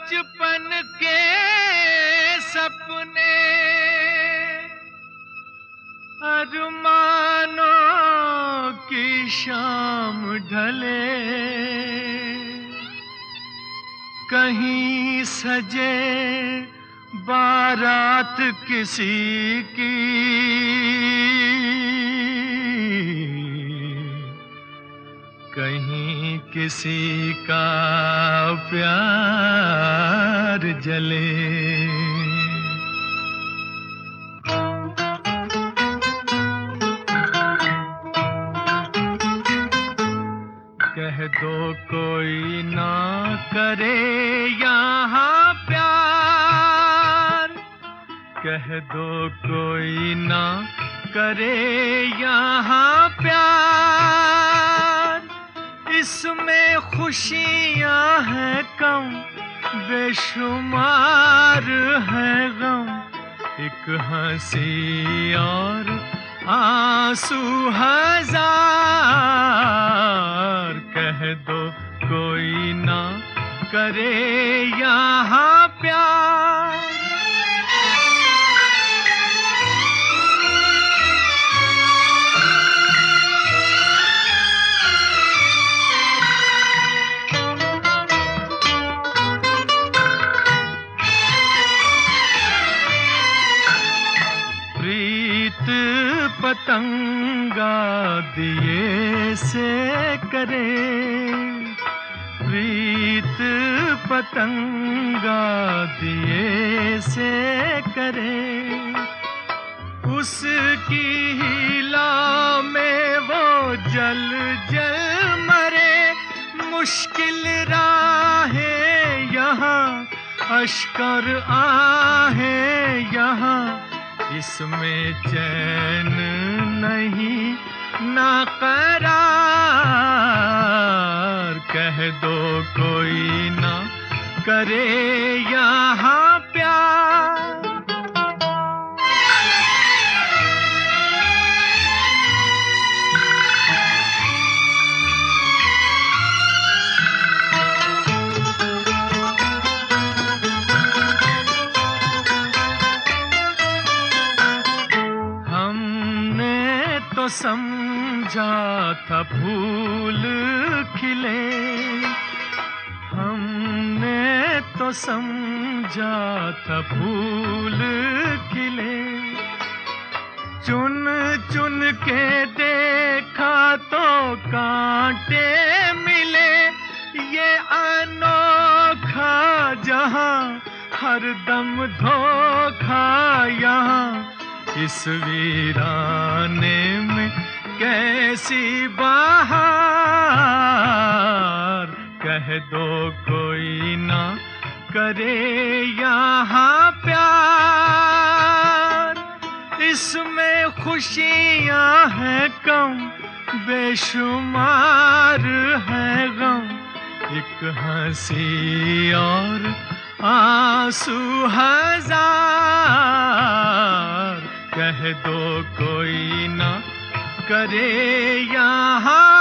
बचपन के सपने अरमानों की शाम ढले, कहीं सजे बारात किसी की, कहीं किसी का प्यार जले। कह दो कोई ना करे यहाँ प्यार, कह दो कोई ना करे यहाँ प्यार। इसमें खुशियाँ हैं कम, बेशुमार है गम, एक हंसी और आंसू हजार। कह दो कोई ना करे यहाँ प्यार। प्रीत पतंगा दिए से करे, प्रीत पतंगा दिए से करे। उसकी हिला में वो जल जल मरे, मुश्किल राहें यहाँ, अश्कर आहें यहाँ। इसमें चैन नहीं ना करार। कह दो कोई ना करे यहाँ प्यार। तो समझा था फूल खिले, हमने तो समझा था फूल खिले। चुन चुन के देखा तो कांटे मिले, ये अनोखा जहां हरदम धोखा यहाँ। इस वीराने में कैसी बहार। कह दो कोई ना करे यहाँ प्यार। इसमें खुशियाँ हैं कम, बेशुमार है गम, एक हंसी और आंसू हजार। कह दो कोई ना करे यहाँ